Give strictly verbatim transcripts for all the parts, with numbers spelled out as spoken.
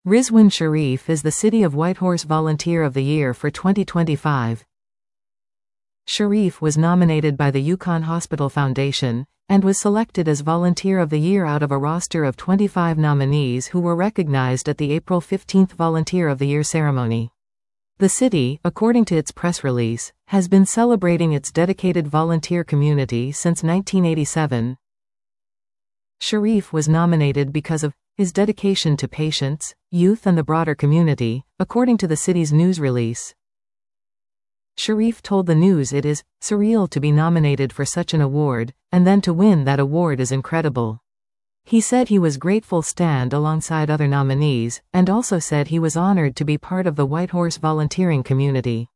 Rizwan Sharif is the City of Whitehorse Volunteer of the Year for twenty twenty-five. Sharif was nominated by the UConn Hospital Foundation, and was selected as Volunteer of the Year out of a roster of twenty-five nominees who were recognized at the April fifteenth Volunteer of the Year ceremony. The city, according to its press release, has been celebrating its dedicated volunteer community since nineteen eighty-seven. Sharif was nominated because of his dedication to patients, youth and the broader community, according to the city's news release. Sharif told the news it is surreal to be nominated for such an award, and then to win that award is incredible. He said he was grateful to stand alongside other nominees, and also said he was honored to be part of the Whitehorse volunteering community.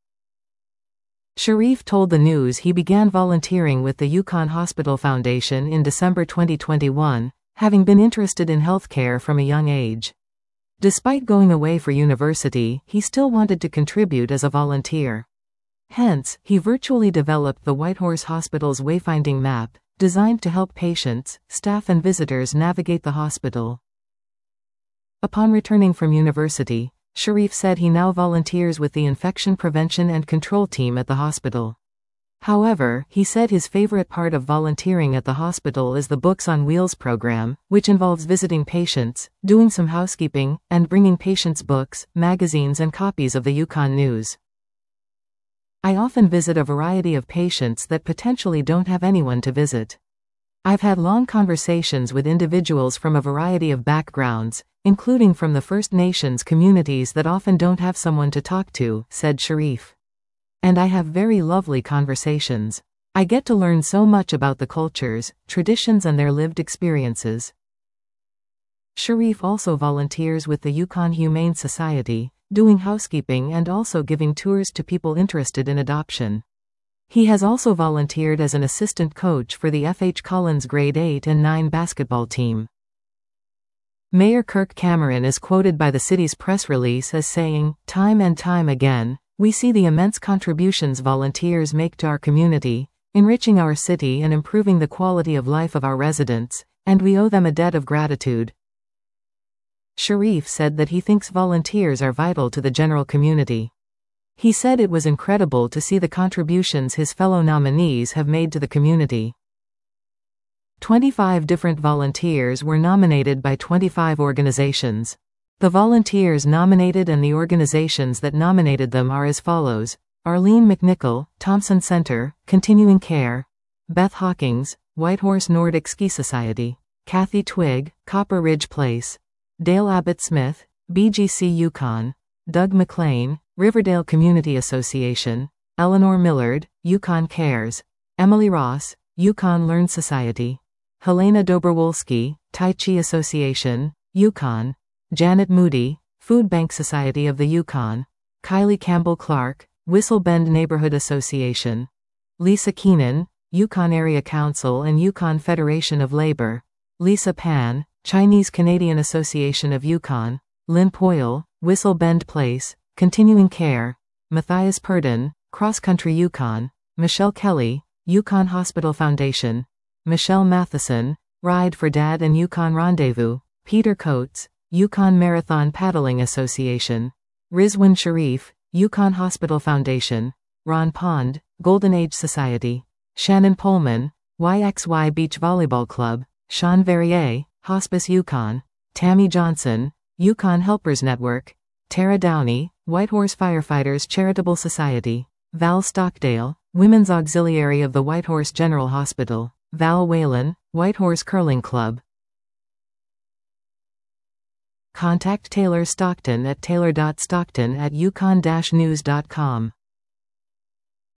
Sharif told the news he began volunteering with the UConn Hospital Foundation in December twenty twenty-one, having been interested in healthcare from a young age. Despite going away for university, he still wanted to contribute as a volunteer. Hence, he virtually developed the Whitehorse Hospital's wayfinding map, designed to help patients, staff and visitors navigate the hospital. Upon returning from university, Sharif said he now volunteers with the Infection Prevention and Control Team at the hospital. However, he said his favorite part of volunteering at the hospital is the Books on Wheels program, which involves visiting patients, doing some housekeeping, and bringing patients books, magazines and copies of the UConn News. I often visit a variety of patients that potentially don't have anyone to visit. I've had long conversations with individuals from a variety of backgrounds, including from the First Nations communities that often don't have someone to talk to, said Sharif. And I have very lovely conversations. I get to learn so much about the cultures, traditions and their lived experiences. Sharif also volunteers with the UConn Humane Society, doing housekeeping and also giving tours to people interested in adoption. He has also volunteered as an assistant coach for the F H Collins grade eight and nine basketball team. Mayor Kirk Cameron is quoted by the city's press release as saying, "Time and time again, we see the immense contributions volunteers make to our community, enriching our city and improving the quality of life of our residents, and we owe them a debt of gratitude." Sharif said that he thinks volunteers are vital to the general community. He said it was incredible to see the contributions his fellow nominees have made to the community. twenty-five different volunteers were nominated by twenty-five organizations. The volunteers nominated and the organizations that nominated them are as follows: Arlene McNichol, Thompson Center, Continuing Care; Beth Hawkins, Whitehorse Nordic Ski Society; Kathy Twigg, Copper Ridge Place; Dale Abbott Smith, B G C UConn; Doug McLean, Riverdale Community Association; Eleanor Millard, UConn Cares; Emily Ross, UConn Learn Society; Helena Dobrowolski, Tai Chi Association, UConn; Janet Moody, Food Bank Society of the UConn; Kylie Campbell Clark, Whistle Bend Neighborhood Association; Lisa Keenan, UConn Area Council and UConn Federation of Labor; Lisa Pan, Chinese Canadian Association of UConn; Lynn Poyle, Whistle Bend Place, Continuing Care; Matthias Purdon, Cross Country UConn; Michelle Kelly, UConn Hospital Foundation; Michelle Matheson, Ride for Dad and UConn Rendezvous; Peter Coates, UConn Marathon Paddling Association; Rizwan Sharif, UConn Hospital Foundation; Ron Pond, Golden Age Society; Shannon Pullman, Y X Y Beach Volleyball Club; Sean Verrier, Hospice UConn; Tammy Johnson, UConn Helpers Network; Tara Downey, Whitehorse Firefighters Charitable Society; Val Stockdale, Women's Auxiliary of the Whitehorse General Hospital; Val Whalen, Whitehorse Curling Club. Contact Taylor Stockton at taylor dot stockton at uconn dash news dot com.